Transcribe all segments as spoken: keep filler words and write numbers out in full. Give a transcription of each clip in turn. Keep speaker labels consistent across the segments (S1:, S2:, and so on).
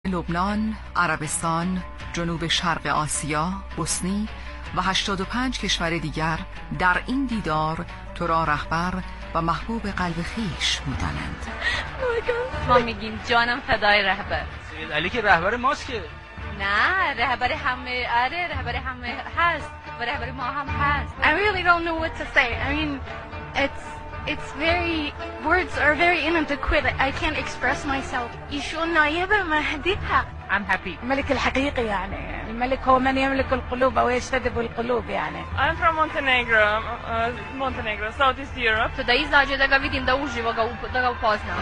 S1: لبنان، عربستان، جنوب شرق آسیا، بوسنی و هشتاد و پنج کشور دیگر در این دیدار تو را رهبر و محبوب قلب خیش می‌دانند.
S2: ما میگیم جانم فدای رهبر.
S3: سید علی که رهبر ماست که؟
S2: نه، رهبر همه، آره رهبر همه هست و رهبر ما هم هست. I really don't know what to say. I mean, it's it's very words are very inadequate. I can't express myself. ایشون نایب مهدی حق.
S4: I'm happy. الملك الحقيقي يعني. الملك هو من يملك القلوب أو يجتذب القلوب يعني.
S5: I'm from Montenegro, uh, Montenegro, Southeast Europe.
S2: To da izađe da ga vidim, da uživo ga da ga upoznam.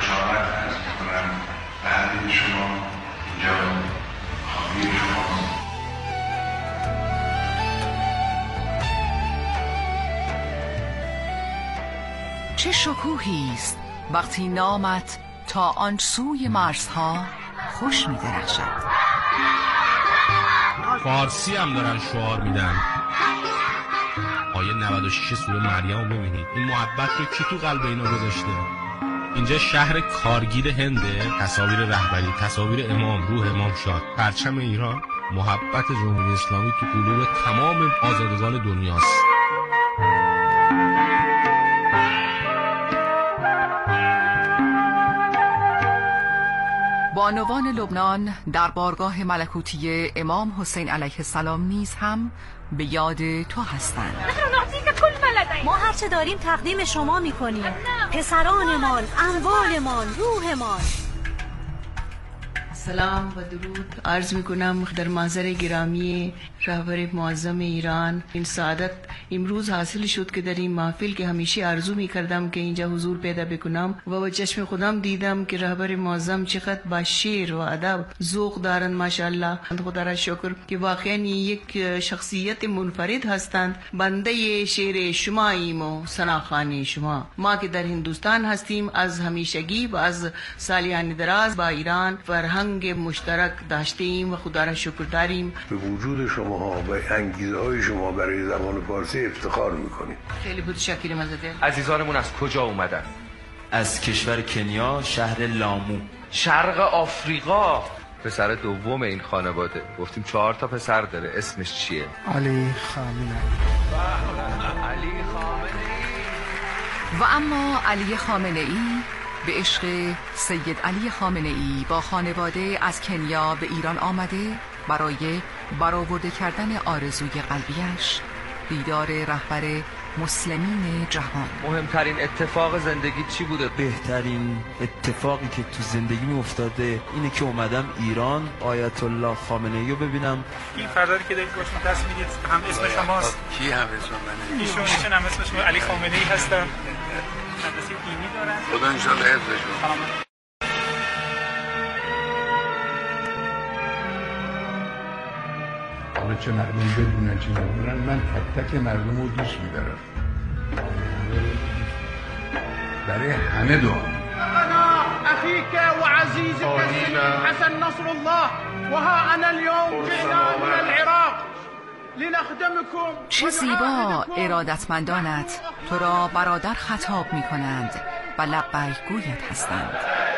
S1: چه شکوهی است وقتی نامت تا آن سوی مرزها خوش می درخشد.
S6: فارسی هم دارن شعار میدن. آیه نود و شش سوره مریم رو ببینید. این محبت رو کی تو قلب اینا گذاشته؟ اینجا شهر کارگیر هنده. تصاویر رهبری، تصاویر امام، روح امام شاد، پرچم ایران، محبت جمهوری اسلامی تو قلوب تمام آزادگان دنیاست.
S1: بانوان لبنان در بارگاه ملکوتی امام حسین علیه السلام نیز هم به یاد تو هستند.
S7: ما هرچه داریم تقدیم شما میکنیم، پسرانمان، اموالمان، روحمان.
S8: سلام و درود عرض میکنم در محضر گرامی رهبر معظم ایران. این سعادت امروز حاصل شد که در این محفل که همیشه آرزو میکردم که اینجا حضور پیدا بکنم و با چشم خودم دیدم که رهبر معظم چقدر با شعر و ادب ذوق دارند. ماشاءالله، خدا را شکر که واقعا یک شخصیت منفرد هستند. بنده شعر شماییم و ثناخوان شما. ما که در هندوستان هستیم از همیشگی و از سالیان دراز با ایران فرهنگ مشترک داشتیم و خدا را شکر داریم.
S9: به وجود شما و انگیزه های شما برای زبان فارسی افتخار میکنیم.
S8: خیلی متشکرم ازتون.
S3: عزیزانمون از کجا اومدن؟
S10: از کشور کنیا، شهر لامو.
S3: شرق آفریقا. پسر دوم این خانواده. گفتیم چهار تا پسر داره. اسمش چیه؟
S11: علی خامنه‌ای.
S3: علی خامنه‌ای.
S1: و اما علی خامنه‌ای به عشق سید علی خامنه‌ای با خانواده از کنیا به ایران آمده برای برآورده کردن آرزوی قلبیش، دیدار رهبر مسلمین جهان.
S3: مهمترین اتفاق زندگی چی بوده؟
S10: بهترین اتفاقی که تو زندگیم افتاده اینه که اومدم ایران آیت الله خامنه‌ای رو ببینم.
S12: این فردی که دارید باشون دست میدید هم اسم شماست.
S9: کی هم اسم منه؟
S12: ایشون ایشون هم اسمش علی خامنه‌ای هستن. مدرسه دینی دارن.
S9: خدا انشالله حفظشون. حالا چه مردم بدونن چه ندونن، من تک تک مردم رو دوست می‌دارم. برای همه دعا.
S13: انا اخيك وعزيزك السيد حسن نصر الله وها انا اليوم جئنا من العراق لنخدمكم.
S1: چه زیبا ارادتمندانت تو را برادر خطاب می کنند و لبیک گویت هستند.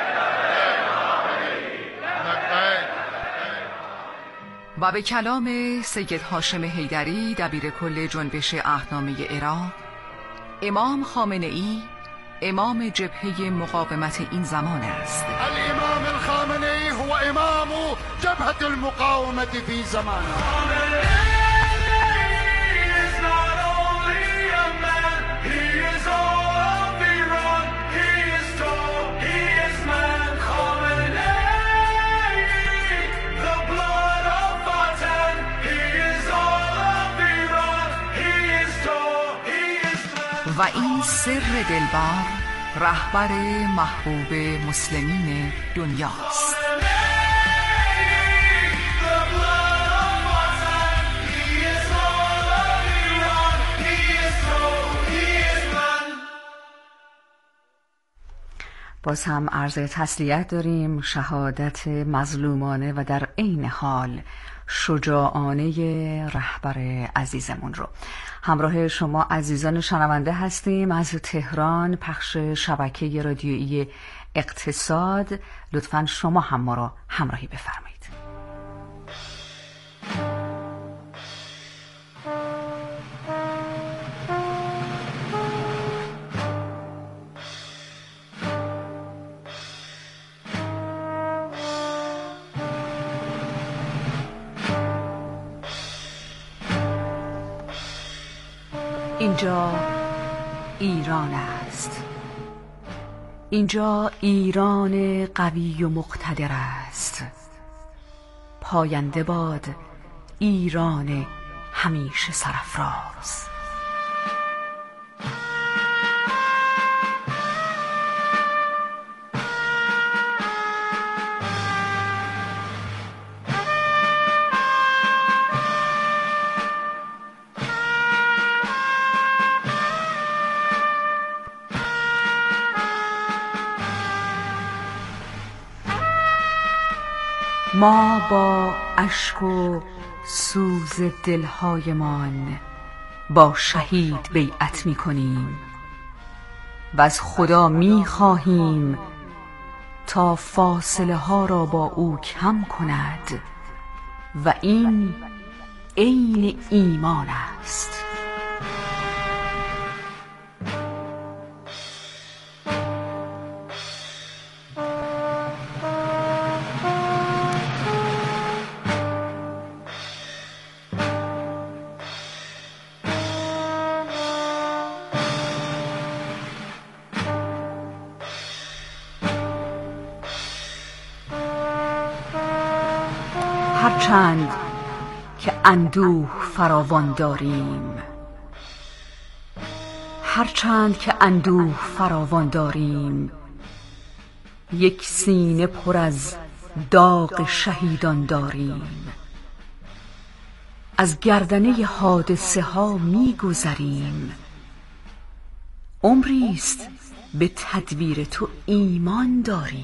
S1: و به کلام سید هاشم حیدری دبیر کل جنبش عهدنامه عراق، امام خامنه‌ای امام جبهه مقاومت این زمان است.
S13: الامام الخامنه‌ای هو امام جبهه المقاومه فی زمان.
S1: و این سر دلبر رهبر محبوب مسلمین دنیاست.
S14: باز هم عرض تسلیت داریم، شهادت مظلومانه و در عین حال شجاعانه رهبر عزیزمون رو. همراه شما عزیزان شنونده هستیم از تهران، پخش شبکه رادیویی اقتصاد. لطفاً شما هم ما را همراهی بفرمایید. اینجا ایران است. اینجا ایران قوی و مقتدر است. پاینده باد ایران همیشه سرافراز. ما با اشک و سوز دلهایمان با شهید بیعت می کنیم و از خدا می خواهیم تا فاصله ها را با او کم کند و این عین ایمان است. هرچند که اندوه فراوان داریم هرچند که اندوه فراوان داریم یک سینه پر از داغ شهیدان داریم. از گردنه حادثه ها می گذریم. عمریست به تدبیر تو ایمان داریم.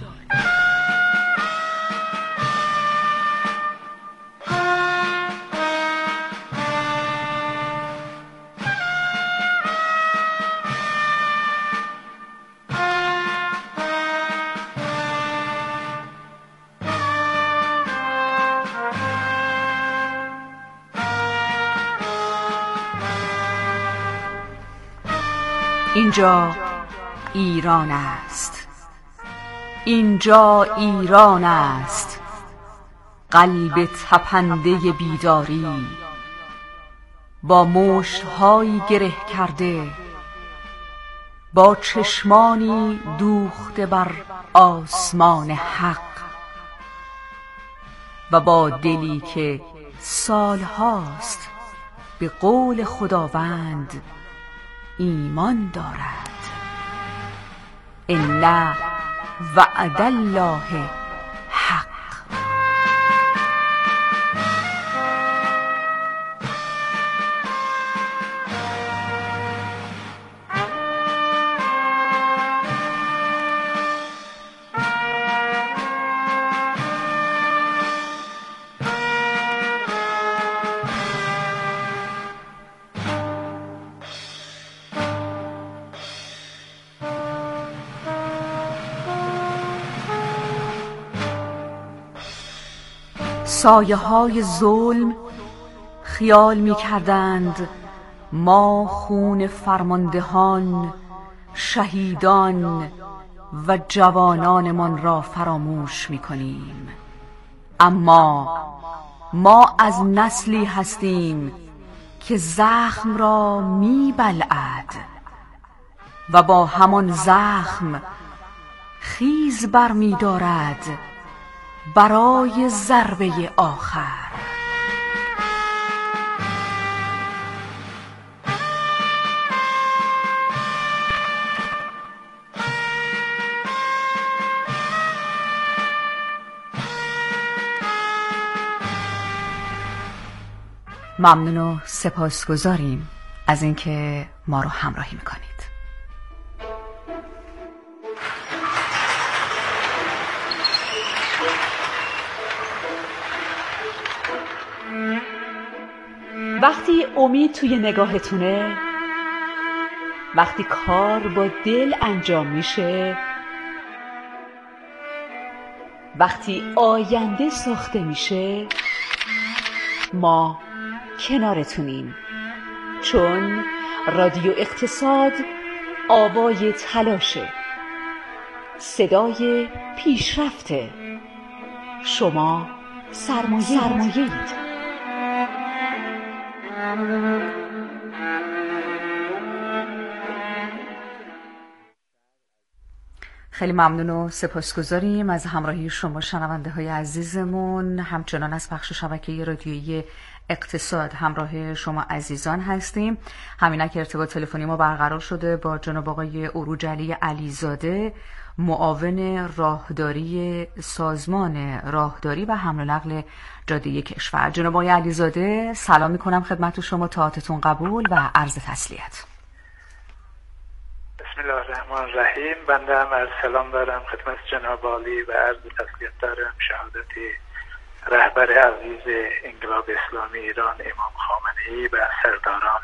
S14: اینجا ایران است. اینجا ایران است. قلب تپنده بیداری با مشت‌هایی گره کرده، با چشمانی دوخته بر آسمان حق و با دلی که سالهاست به قول خداوند ایمان دارد. ان وعد الله حق. سایه های ظلم خیال می کردند ما خون فرماندهان، شهیدان و جوانانمان را فراموش می کنیم. اما ما از نسلی هستیم که زخم را می بلعد و با همان زخم خیز بر می دارد برای ضربه آخر. ممنون و سپاسگزاریم از اینکه ما رو همراهی میکنید. وقتی امید توی نگاهتونه، وقتی کار با دل انجام میشه، وقتی آینده ساخته میشه، ما کنارتونیم. چون رادیو اقتصاد آوای تلاشه، صدای پیشرفته. شما سرمایه سرمایه‌اید. خیلی ممنون و سپاسگزاریم از همراهی شما شنونده های عزیزمون. همچنان از بخش شبکه رادیویی اقتصاد همراه شما عزیزان هستیم. همینک ارتباط تلفنی ما برقرار شده با جناب آقای عروج علی علیزاده، معاون راهداری سازمان راهداری و حمل و نقل جاده کشور. جناب آقای علیزاده سلام میکنم خدمت شما، طاعتتون قبول و عرض تسلیت.
S11: بسم الله الرحمن الرحیم. بنده هم از سلام دارم خدمت جناب عالی و عرض تسلیت دارم شهادت رهبر عزیز انقلاب اسلامی ایران امام خامنه‌ای و سرداران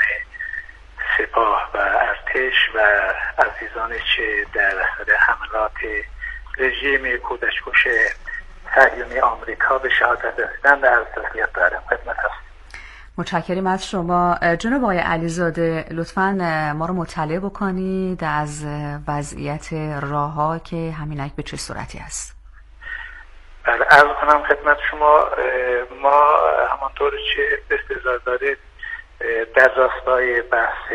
S11: سپاه و ارتش و عزیزانی که در اثر حملات رژیم کودک‌کش صهیونی آمریکا به شهادت رسیدند عرض تسلیت دارم خدمت هستم.
S14: متشکریم از شما. جناب آقای علیزاده لطفاً ما رو مطلع بکنید از وضعیت راه‌ها که همینک به چه صورتی است.
S11: بله عرض کنم خدمت شما، ما همانطور که استظهار دارید در راستای بحث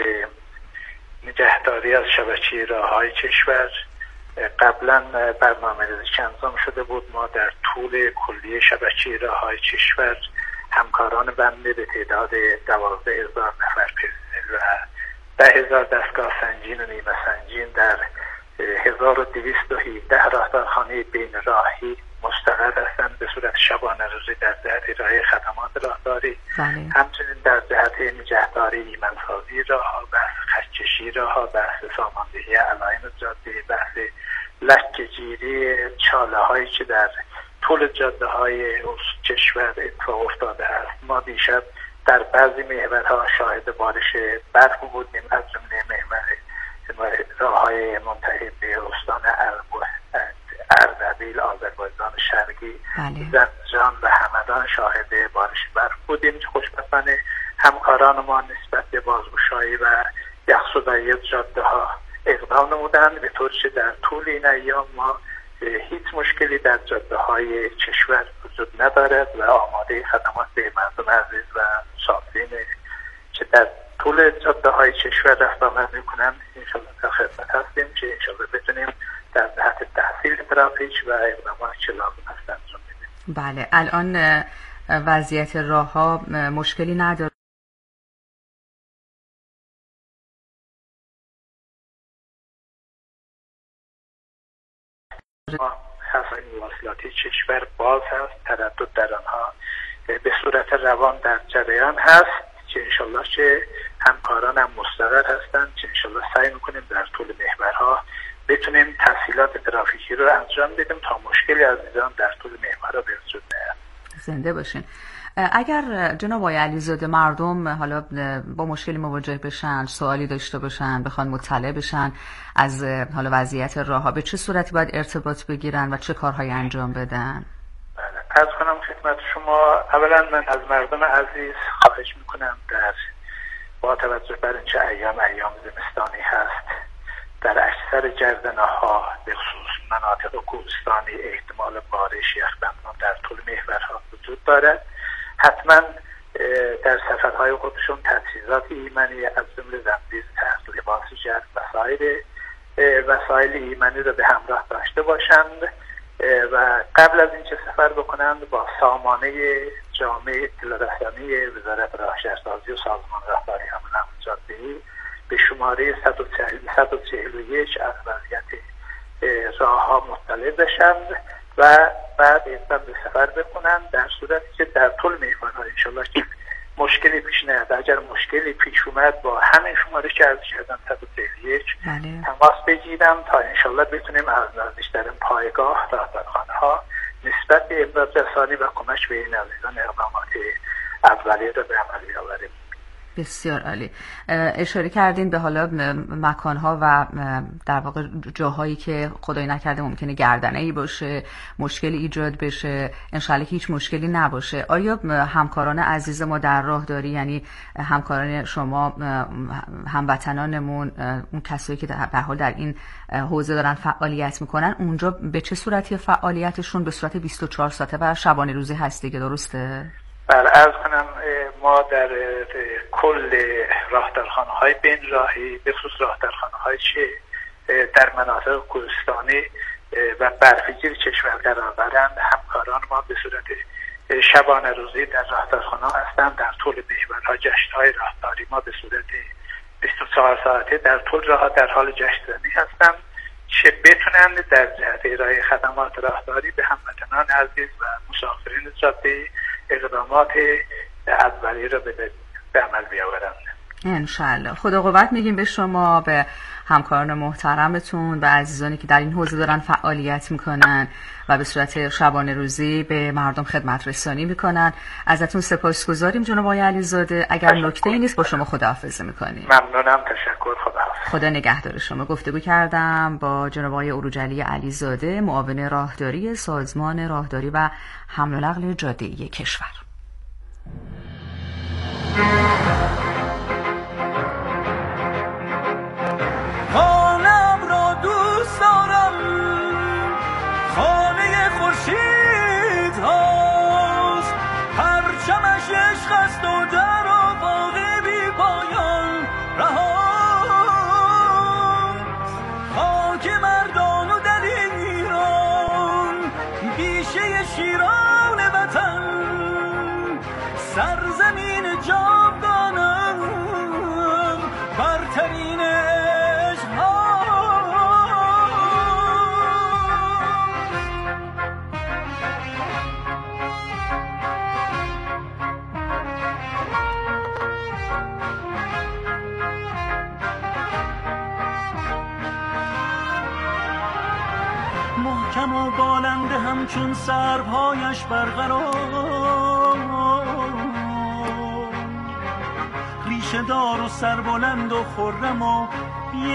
S11: نگهداری از شبکه راه‌های کشور قبلا برنامه‌ریزی انجام شده بود. ما در طول کلیه شبکه راه‌های کشور همکاران بنده به تعداد دوازده هزار نفر و ده هزار دستگاه سنجین و نیمه سنجین در هزار و دویست و هفده راهدارخانه بین راهی مستقر هستند به صورت شبانه روزی در جهت ارائه خدمات راهداری.
S14: بله.
S11: همچنین در جهت نگهداری ایمنسازی راه‌ها، بحث خطکشی راه‌ها، بحث ساماندهی علائم جاده، بحث لکه‌گیری چاله‌هایی که در طول جاده های کشور اتفاق افتاده است. ما دیشب در بعضی محورها شاهد بارش برف بودیم، از جمله محور راه های منتهی به استان اردبیل، آذربایجان شرقی، زنجان و همدان شاهد بارش برف بودیم. خوشبختانه همکاران ما نسبت به بازگشایی و یخزدایی جاده ها اقدام نمودند، به طور که در طول این ایام ما هیچ مشکلی در جاده های کشور وجود ندارد و آماده خدمات به مردم عزیز و شاطرین که در طول جاده های کشور رفت آمد میکنند انشاءالله در خدمت هستیم که انشاءالله بتونیم در جهت تحصیل ترافیک و اقدامات که لازم هست انجام بدیم.
S14: بله الان وضعیت راه ها مشکلی نداره.
S11: خصای مواصلاتی کشور باز هست، تردد در آنها به صورت روان در جریان هست که انشالله که همکاران هم مستقر هستند که انشالله سعی میکنیم در طول محورها بتونیم تسهیلات ترافیکی رو انجام بدیم تا مشکلی عزیزان در طول محورها به وجود نیاد.
S14: زنده باشین. اگر جناب آقای علیزاده مردم حالا با مشکلی مواجه بشن، سوالی داشته باشن، بخوان مطلع بشن از حالا وضعیت راه‌ها، به چه صورتی باید ارتباط بگیرن و چه کارهایی انجام بدن؟
S11: بله عرض کنم خدمت شما، اولا من از مردم عزیز خواهش میکنم در با توجه بر اینکه ایام ایام زمستانی هست، در اکثر گردنه‌ها به خصوص مناطق کوهستانی احتمال بارش یخبندان در طول محورها وجود دارد. حتما در سفرهای خودشون تجهیزات ایمنی از جمله زنبیل، تخت، لباس گرم، وسایل وسایل ایمنی را به همراه داشته باشند و قبل از اینکه سفر بکنند با سامانه جامع اطلاع رسانی وزارت راهشهرسازی و سازمان راهداری حمل و نقل جاده‌ای به شماره صد و چهل و یک از وضعیت راه‌ها مطلع بشند و بعد اقدام به سفر بکنند. در صورتی که در طول محورها انشالله که مشکلی پیش نیاد، اگر مشکلی پیش اومد با همین شماره که عرض کردم صد و چهل و یک تماس بگیرم تا انشالله بتونیم از نزدیکترین پایگاه راهدارخانه‌ها نسبت به امداد رسانی و کمک به این عزیزان اقدامات اولیه را به عمل بیاوریم.
S14: بسیار عالی. اشاره کردین به حالا مکانها و در واقع جاهایی که خدای نکرده ممکنه گردنه‌ای باشه، مشکلی ایجاد بشه، انشالله که هیچ مشکلی نباشه. آیا همکاران عزیز ما در راهداری، یعنی همکاران شما، هموطنانمون، اون کسایی که در حال در این حوزه دارن فعالیت میکنن، اونجا به چه صورتی فعالیتشون؟ به صورت بیست و چهار ساعته و شبانه روزی هست دیگه، درسته؟
S11: بله عرض کنم ما در کل راهدارخانه‌های بین راهی به خصوص راهدارخانه‌هایی که در مناطق کوهستانی و برفگیر کشور قرار دارند. همکاران ما به صورت شبانه روزی در راهدارخانه هستند. در طول محورها جشن‌های راهداری ما به صورت بیست و چهار ساعته در طول راه در حال جشن‌زنی هستند که بتونند در جهت ارائه خدمات راهداری به هموطنان عزیز و مسافرین جاده اقدامات اولیه را به عمل بیاورند.
S14: انشالله. خدا قوت میگیم به شما، به همکاران محترمتون، به عزیزانی که در این حوزه دارن فعالیت میکنن و به صورت شبانه روزی به مردم خدمت رسانی میکنن. ازتون سپاسگزاریم جناب آقای علیزاده. اگر نکته‌ای نیست با شما خداحافظی میکنیم.
S11: ممنونم، تشکر، خداحافظ.
S14: خدا نگهدار شما. گفتگو کردم با جناب آقای عروجعلی علیزاده، معاون راهداری سازمان راهداری و حمل و نقل جاده‌ای کشور.
S15: خانم را دوست دارم، خانه خورشید هاست، پرچمش عشق است و در و باغ بی پایان رهاست. خاک مردان و در ایران، بیشه شیران وطن، سرزمین جاودانم، برترین عشق ها. محکم و بالنده همچون سربهایش برقرار، ریشه دار و سربلند و خرم و بی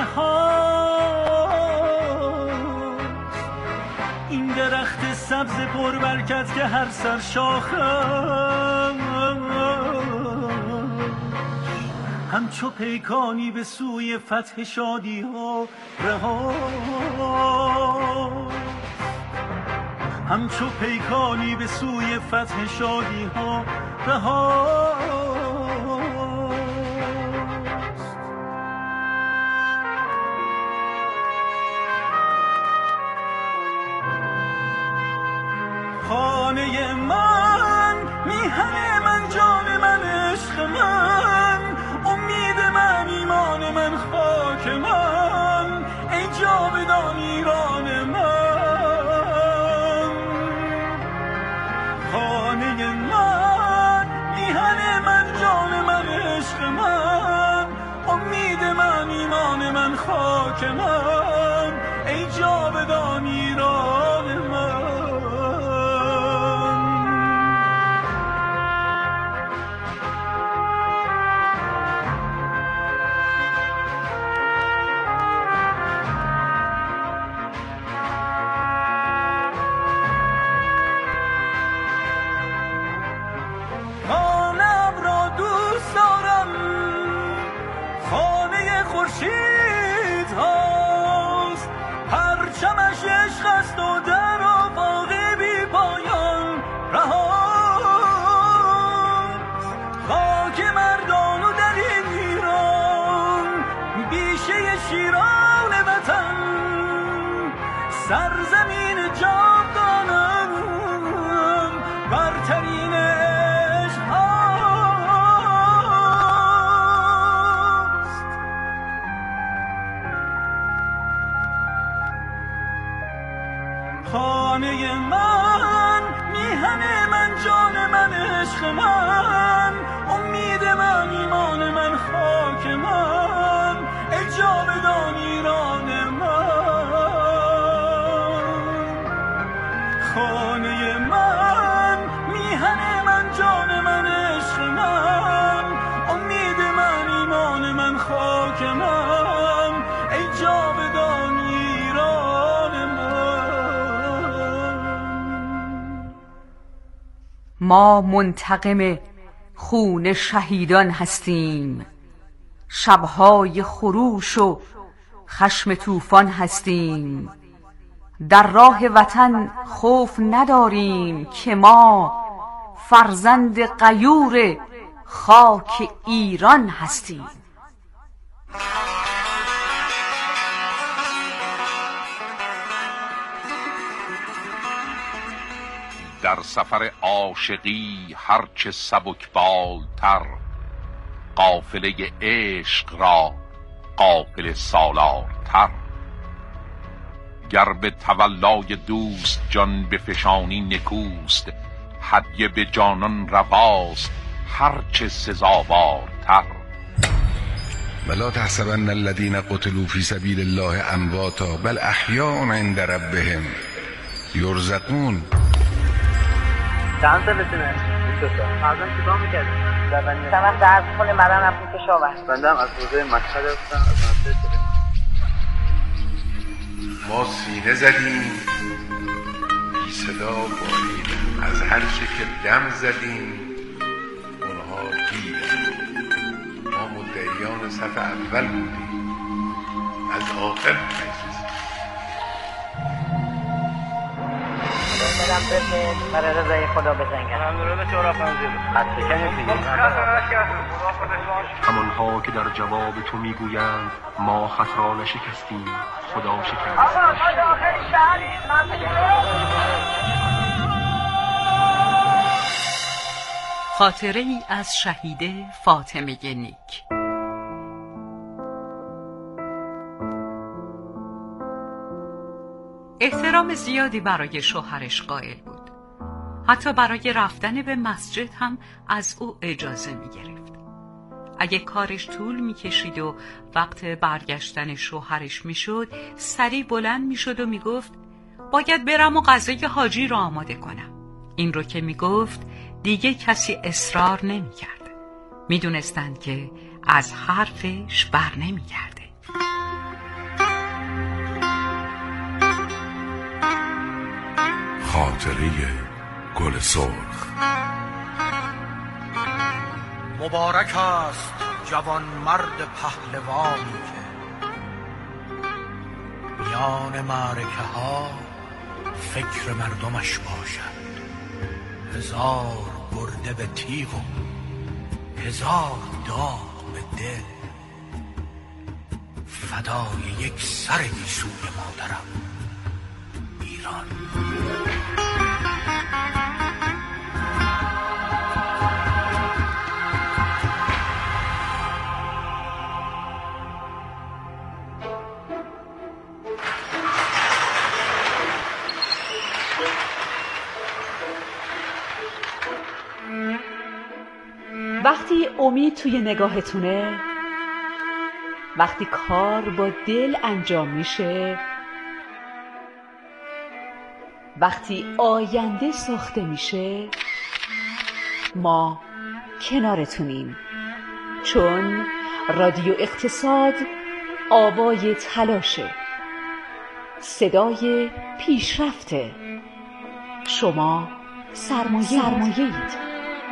S15: انتها. این درخت سبز پربرکت که هر سر شاخه همچو پیکانی به سوی فتح شادی ها رها، همچو پیکانی به سوی فتح شادی ها رها. خانه من، میهن من، جان من، عشق من، امید من، ایمان من، خاک من، ای جاودان ایران من. خانه من، میهن من، جان من، عشق من، امید من، ایمان من، خاک من، ای جاودان ایران من. خورشید هاست، پرچمش عشق است و در و باغ بی پایان رهاست. خاک مردان و در ایران، بیشه شیران وطن، سرزمین جاودانم، برترین عشق ها. خانه من، میهن من، جان من، عشق من، امید من، ایمان من، خاک من، ای جاودان ایران من. خانه من، میهن من، جان من، عشق من، امید من، ایمان من، خاک من، ای جاودان ایران من.
S14: ما منتقم خون شهیدان هستیم، شبهای خروش و خشم طوفان هستیم. در راه وطن خوف نداریم که ما فرزند غیور خاک ایران هستیم.
S16: در سفر عاشقی هرچه سبکبالتر، قافله عشق را قافله سالارتر. گر به تولای دوست جان بفشانی نکوست، هدیه به جانان رواست هرچه سزاوارتر.
S17: ولا تحسبن الذين قتلوا في سبيل الله امواتا بل احیاء عند ربهم یرزقون.
S18: چند سالتونه؟ بیست و سه. مردم چیکار می‌کردی؟ سمت درس خونه مردم رفتیم کشاورز. بنده هم از حوزه مشهد هستم، از منطقه سلیمان.
S17: ما سینه زدیم بی صدا بالیدن، از هر چه که دم زدیم اونها دیدن. ما مدعیان صف اول بودیم، از آخر نشستیم.
S18: برم بفت برای رضای خدا بزنگن.
S12: الحمدلله که رفتم زیر
S18: از شکنی دیگه
S19: همانها که در جواب تو میگویند ما خط را نشکستیم خدا شکست.
S1: خاطره ای از شهیده فاطمه نیک. احترام زیادی برای شوهرش قائل بود. حتی برای رفتن به مسجد هم از او اجازه می گرفت. اگه کارش طول می کشید و وقت برگشتن شوهرش می شد، سریع بلند می شد و می گفت باید برم و غذای حاجی را آماده کنم. این رو که می گفت دیگه کسی اصرار نمی کرد. می دونستند که از حرفش بر نمی گرده.
S17: خاطره گل سرخ.
S13: مبارک است جوان مرد پهلوانی که میان معرکه ها فکر مردمش باشد. هزار برده به تیغ و هزار داغ به دل، فدای یک سر گیسوی مادرم ایران.
S1: وقتی امید توی نگاهتونه، وقتی کار با دل انجام میشه، وقتی آینده ساخته میشه، ما کنارتونیم. چون رادیو اقتصاد آوای تلاشه، صدای پیشرفته. شما سرمایه سرمایه‌اید.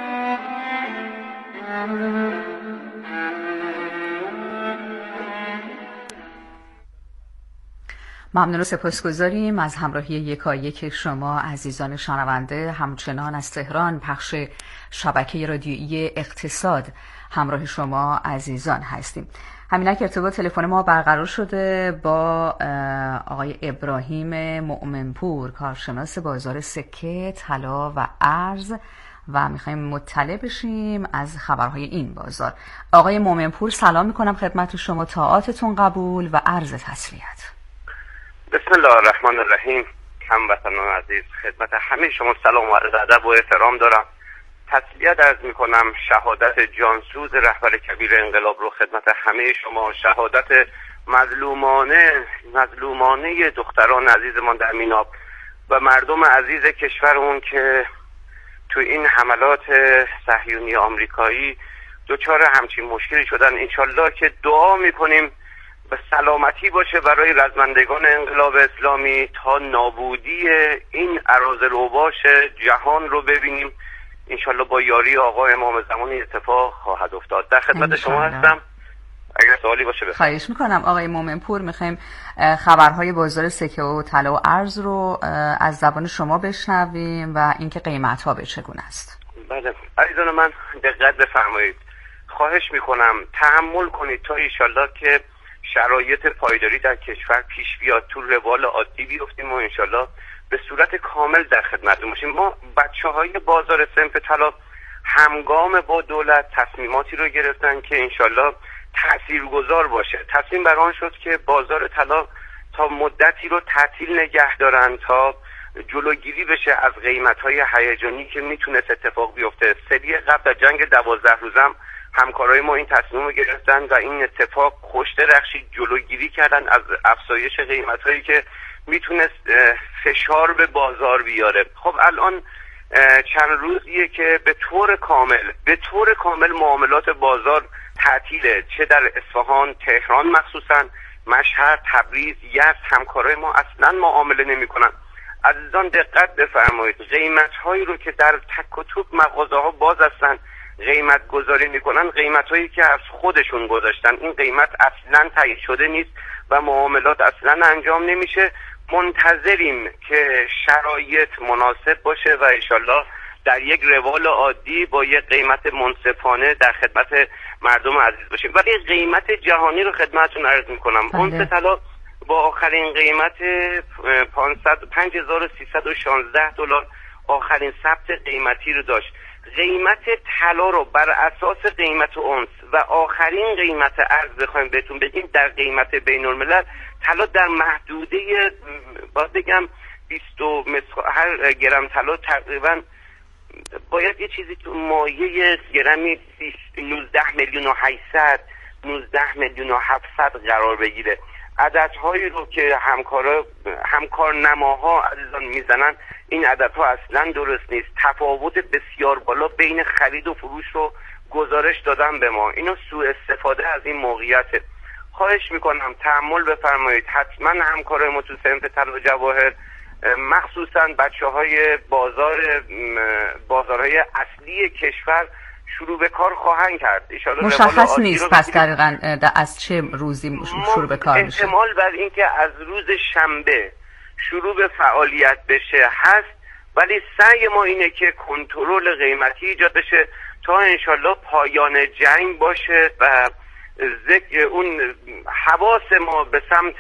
S1: ممنون و سپاسگزاریم از همراهی یکایک شما عزیزان شنونده. همچنان از تهران پخش شبکه رادیویی اقتصاد همراه شما عزیزان هستیم. همینک ارتباط تلفن ما برقرار شده با آقای ابراهیم مؤمنپور، کارشناس بازار سکه، طلا و ارز، و میخوایم مطلع بشیم از خبرهای این بازار. آقای مؤمنپور سلام میکنم خدمت شما، طاعاتتون قبول و عرض تسلیت.
S20: بسم الله الرحمن الرحیم. هموطنان عزیز، خدمت همه شما سلام و عرض ادب و احترام دارم. تسلیت عرض میکنم شهادت جانسوز رهبر کبیر انقلاب رو خدمت همه شما، شهادت مظلومانه مظلومانه دختران عزیزمان در میناب و مردم عزیز کشورمون که تو این حملات صهیونی آمریکایی دچار همچین مشکلی شدن. انشالله که دعا میکنیم به سلامتی باشه برای رزمندگان انقلاب اسلامی تا نابودی این اراذل اوباش جهان رو ببینیم. انشالله با یاری آقا امام زمان اتفاق خواهد افتاد. در خدمت شما هستم، اگر سوالی باشه بفرمایید.
S14: خواهش میکنم آقای مومنپور. میخوایم خبرهای بازار سکه و طلا و ارز رو از زبان شما بشنویم و اینکه قیمت ها به چگونه است.
S20: بله عزیزان من دقت بفرمایید. خواهش میکنم تحمل کنید تا انشالله که شرایط پایداری در کشور پیش بیاد، تو روال عادی بیفتیم و انشالله به صورت کامل در خدمتتون باشیم. ما بچه‌های بازار صنف طلا همگام با دولت تصمیماتی رو گرفتن که انشالله تاثیرگذار باشه. تصمیم بر آن شد که بازار طلا تا مدتی رو تعطیل نگه دارن تا جلوگیری بشه از قیمت‌های هیجانی که میتونست اتفاق بیفته. سری قبل در جنگ دوازده روزم همکارای ما این تصمیم رو گرفتن و این اتفاق خوش درخشید، جلوگیری کردن از افزایش قیمت‌هایی که میتونست فشار به بازار بیاره. خب الان چند روزیه که به طور کامل به طور کامل معاملات بازار تعطیله، چه در اصفهان، تهران مخصوصا، مشهد، تبریز، یزد همکارای ما اصلا معامله نمی‌کنن. عزیزان دقت بفرمایید، قیمت‌هایی رو که در تک و توک مغازه‌ها باز هستن قیمت گذاری میکنن، قیمت هایی که از خودشون گذاشتن. این قیمت اصلا تایید شده نیست و معاملات اصلا انجام نمیشه. منتظریم که شرایط مناسب باشه و انشالله در یک روال عادی با یک قیمت منصفانه در خدمت مردم عزیز باشیم. ولی قیمت جهانی رو خدمتتون عرض میکنم. اونس طلا با آخرین قیمت پنج هزار و سیصد و شانزده دلار آخرین ثبت قیمتی رو داشت. قیمت طلا رو بر اساس قیمت اونس و آخرین قیمت ارز بخوایم بهتون بگیم در قیمت بین الملل، طلا در محدوده باید بگم بیست هر گرم طلا تقریبا باید یه چیزی تو مایه گرمی نوزده میلیون و هشتصد نوزده میلیون و هفتصد قرار بگیره. عددهایی رو که همکارا همکار نماها عزیزان میزنن این عددها اصلا درست نیست. تفاوت بسیار بالا بین خرید و فروش رو گزارش دادن به ما. اینو سوء استفاده از این موقعیته. خواهش میکنم تحمل بفرمایید. حتما همکارای ما تو صنف طلا و جواهر مخصوصا بچه‌های بازار بازارهای اصلی کشور شروع به کار خواهند کرد.
S14: مشخص نیست پس دقیقاً از چه روزی شروع به کار میشه؟
S20: احتمال بر اینکه از روز شنبه شروع به فعالیت بشه هست، ولی سعی ما اینه که کنترل قیمتی ایجاد بشه تا انشالله پایان جنگ باشه و ذکر اون حواس ما به سمت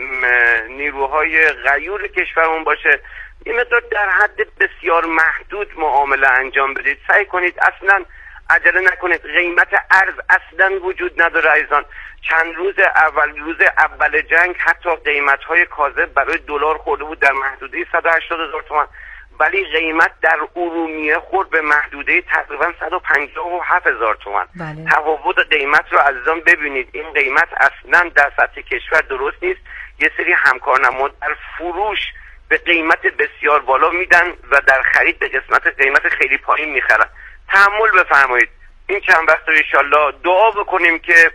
S20: نیروهای غیور کشورمون باشه. این مقدار در حد بسیار محدود معامله انجام بدید. سعی کنید اصلا عجله نکنید. قیمت ارز اصلا وجود نداره عزیزان. چند روز اول روز اول جنگ حتی قیمت‌های کاذب برای دلار خورده بود در محدوده صد و هشتاد هزار تومان، ولی قیمت در ارومیه خورد به محدوده تقریبا صد و پنجاه و هفت هزار تومان.
S14: بله.
S20: تفاوت قیمت رو عزیزان ببینید. این قیمت اصلا در سطح کشور درست نیست. یه سری همکارنما در فروش به قیمت بسیار بالا میدن و در خرید به قسمت قیمت خیلی پایین میخرن. تحمل بفرمایید. این چند وقت رو انشالله دعا بکنیم که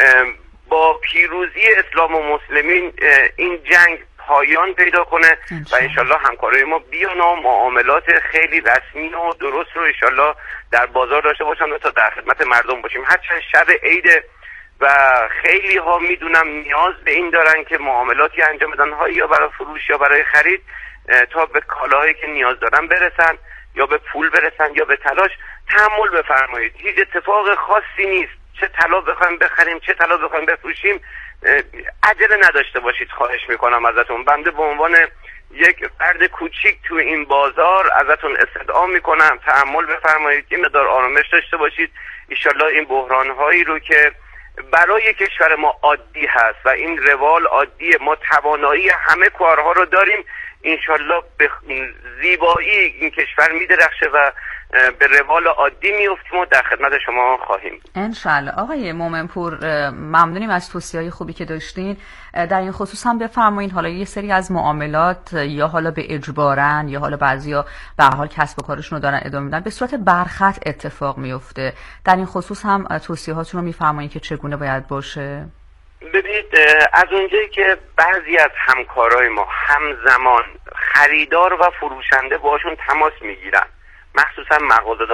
S20: با پیروزی اسلام و مسلمین این جنگ پایان پیدا کنه و انشالله همکارای ما بیان و معاملات خیلی رسمی و درست رو انشالله در بازار داشته باشن و تا در خدمت مردم باشیم. هرچند شب عیده و خیلی ها میدونم نیاز به این دارن که معاملاتی انجام بدن، ها یا برای فروش یا برای خرید، تا به کالاهایی که نیاز دارن برسن یا به پول برسن یا به تلاش. تحمل بفرمایید. هیچ اتفاق خاصی نیست. چه طلا بخوایم بخریم چه طلا بخوایم بفروشیم عجله نداشته باشید. خواهش میکنم ازتون. بنده به عنوان یک فرد کوچیک تو این بازار ازتون استدعا میکنم تحمل بفرمایید. این مقدار آرامش داشته باشید. انشالله این بحران هایی رو که برای کشور ما عادی هست و این روال عادی، ما توانایی همه کارها رو داریم، انشالله به زیبایی این کشور میدرخشه و به روال عادی میفتیم و در خدمت شما خواهیم.
S14: انشالله. آقای مومنپور ممنونیم از توصیه‌های خوبی که داشتین. در این خصوص هم بفرمایید حالا یه سری از معاملات یا حالا به اجبارن یا حالا بعضیا به هر حال کسب و کارشون رو دارن ادامه میدن به صورت برخط اتفاق میفته. در این خصوص هم توصیه‌هاتون رو میفرمایید که چگونه باید باشه؟
S20: ببینید از اونجایی که بعضی از همکارای ما همزمان خریدار و فروشنده باشون تماس میگیرن، مخصوصا مغازه‌دار